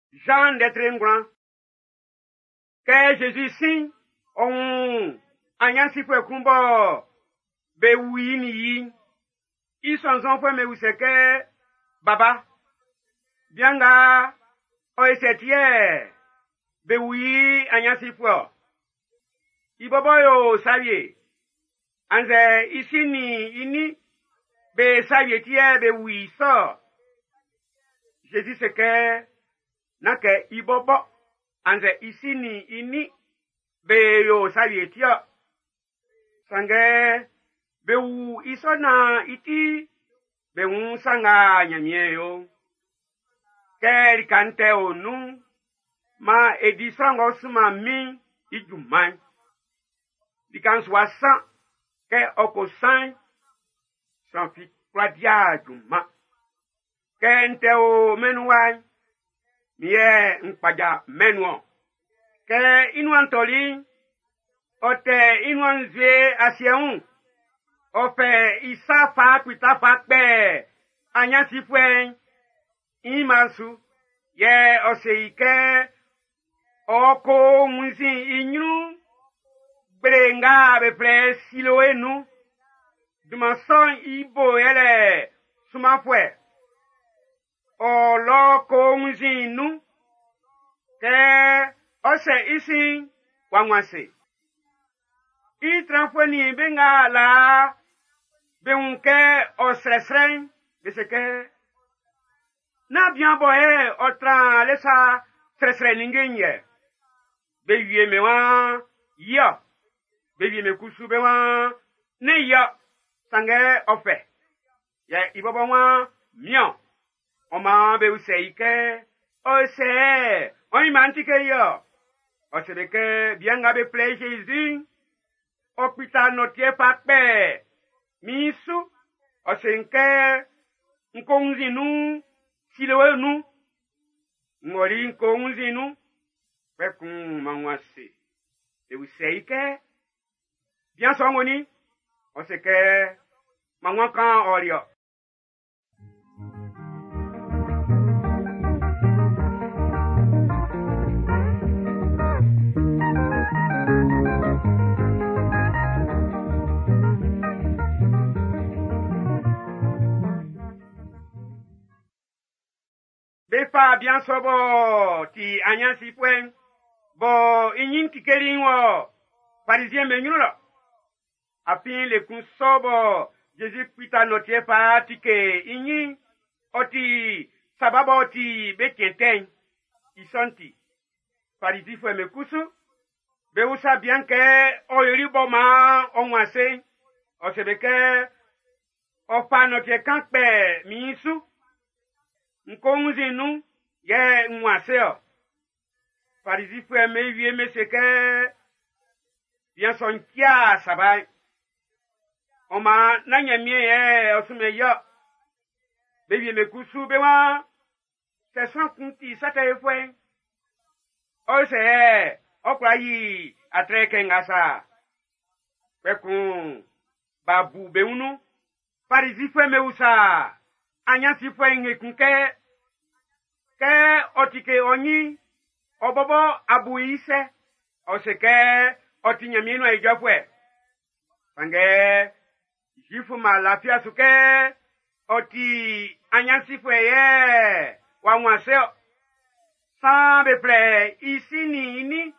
Jean d'être grand. Que Jésus signe, on, anyansi fwe kumbo, be oui ni yi. Ils sont enfants, mais où c'est que, baba, bianga, oesetie, be oui, anyansi fwe. Ibobo yo savye, anze isi ni ini, be savye tie, be oui so. Jésus c'est que, nake ibobo, anze isi ni ini, be yo savye tie. Sange, be wu iso na iti, be wu sanga nyamye yo. Ke kante onu, ma edisrango suma mi, idumai. Dikan soixante, ke okosan, san fi kwadia duma. Ke ente o menuai, miye nkwadia menuo. Ke inuantoli, ote inuanzwe asyeun, ofe isa fa kwita fa kpe, anyansi fwen, imasu, ye oseike, oko mwisi inyu, brenga beple siloe nu, dumason ibo ele, sumafwe, o loko mwisi nu, ke ose isi, wangwase. I transfoni benga la, beunke osresren, beseke, na bien boye, otran lesa, sresren ningenye, beyue mewa, ya, beyue me kusu bewa, ne ya, sange ofe, ya ibobo wa, mian, oma beuse ike, ose, oimantike ya, osebeke, bianga be play Jésus, Opita notie pakpe, misu, osenke, nkonzi nu, silewe nu, ngori nkonzi nu, pekun mangwase. E useike, bien songoni, oseke, mangwakan orio. Befa bien sobo ti anyansi pwen bo inyin kikerin wo parisien menyulo apin le kun sobo Jésus pita notie pa tike inyin oti sababo ti bekenten isonti parisi fwe mekusu be usa bien ke oyri boma onwase osebeke ofa notie kankpe misu nkonzi nu ye mwaseo parisi fwe me vie me seke bien son kia sabai oma nanya mie ye osume yo bevie me kusu bewa se son kunti sate fwe o se okra yi atreke ngasa pekun babu beunu parisi fwe me usa anyansi fwe ngekunke ke otike onyi obobo abuise oseke otinyamino ejofwe pange jifu malafia suke oti anyansi fwe ye wamwaseo sambe ple isini ini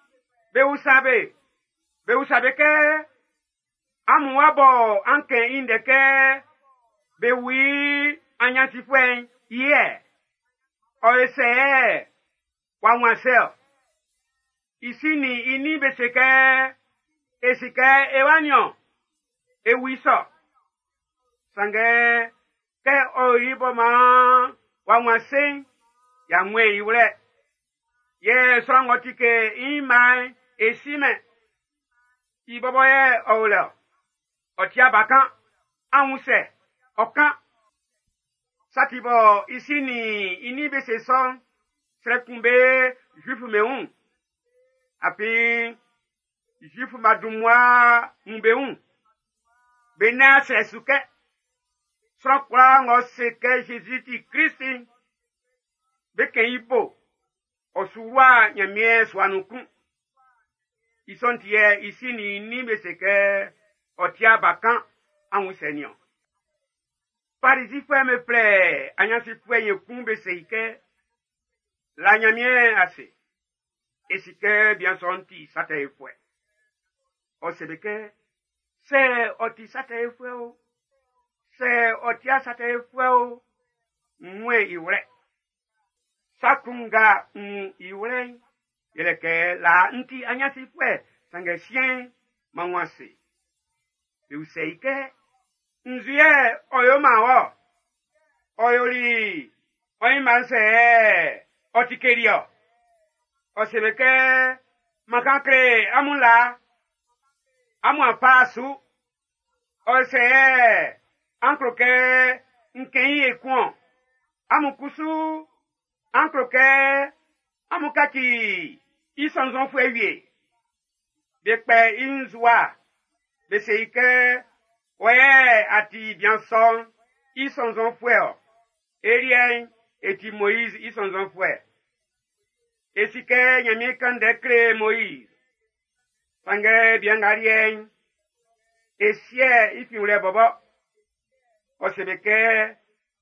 beusabe ke amuwabo anke indeke bewi anyansi fwe ye oese wamwaseo isini ini beseke esike ewanyo ewiso sange ke oibo ma wamwase ya mwe iwre ye songotike imai esime ibobo ye ole otia bakan anwuse okan satibo isini ini bese son srekumbe jufu meun api jufu madumwa mbeun bena sesuke sokwa ngoseke Jésus ti Christ beke ibo osuwa nyamie swanuku isontie isini ni beseke otia bakan anwu senior parisi fwe me ple anyansi fwe yekun beseke la nyamie ase esike bien sonti sate fwe osebeke se oti sate fwe o se otia sate fwe o mwe iwre sakunga iwre yeleke la nti anyasi fwe sange sien manwase useike nzie oyomawo oyoli oyimanse otikerio osebeke makankre amula amwa pasu ose ankroke nkenyi ekun amukusu ankroke amukaki isonzon fwewie bekpe inzwa beseike oye ati bianson isonzon fweo erien eti Moïse isonzon fwe esike nyami kan dekre Moïse sange biangarien esie ifiule bobo osebeke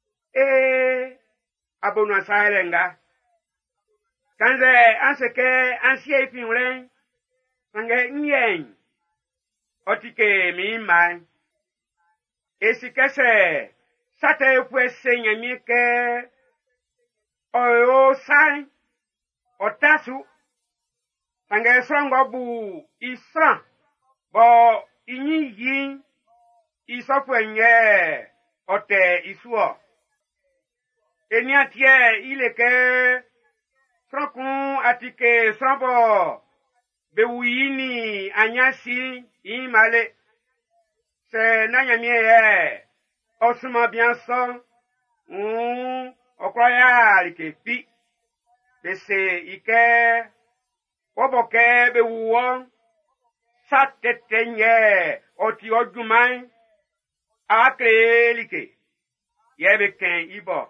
abonu asaelenga kanze anseke ansie ifiule sange nyen otike mi mai esike se sate fwe se nyami ke oyo sai otasu sange songo bu isran bo inyi yin isofwe nye ote isuo eniatie ileke sronkun atike sronbo bewuyini anyasi imale se nanyamie osuma bien son okwaya likepi bese ike oboke bewuwo satetenye oti ojuman akre like yebeken ibo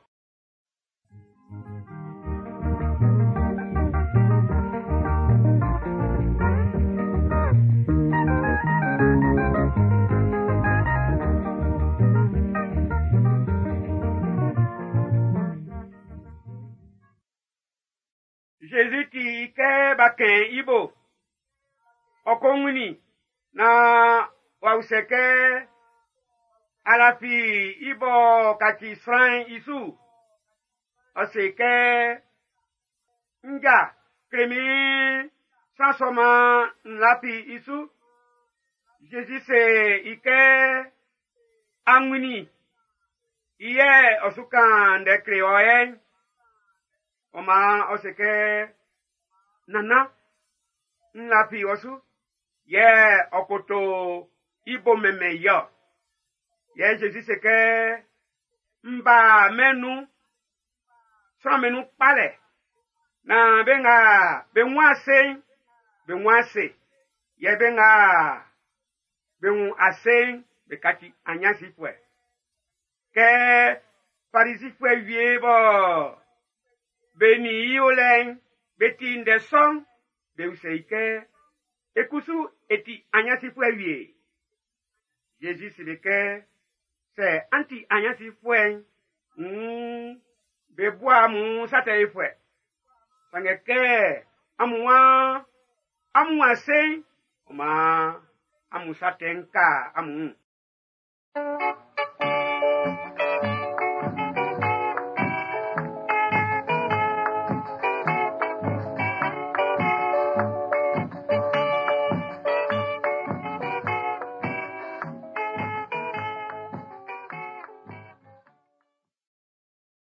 Jésus ti ke baken ibo okonguni na wauseke alafi ibo kaki sran isu oseke nga kremi sansoma lapi isu Jésus se ike anguni iye osukan de kreoyen oma oseke nana nlapi osu ye okoto ibo meme yo ye Jésus seke mba menu so menu pale na benwase ye benwu ase bekati anyasi fwe ke parisi fwe wie bo beni yolen beti ndeson beuseike ekusu eti anyasi fwe wie Jésus sileke se anti anyasi fwe beboa mu sate fwe sangeke amuwa se oma amu satenka amu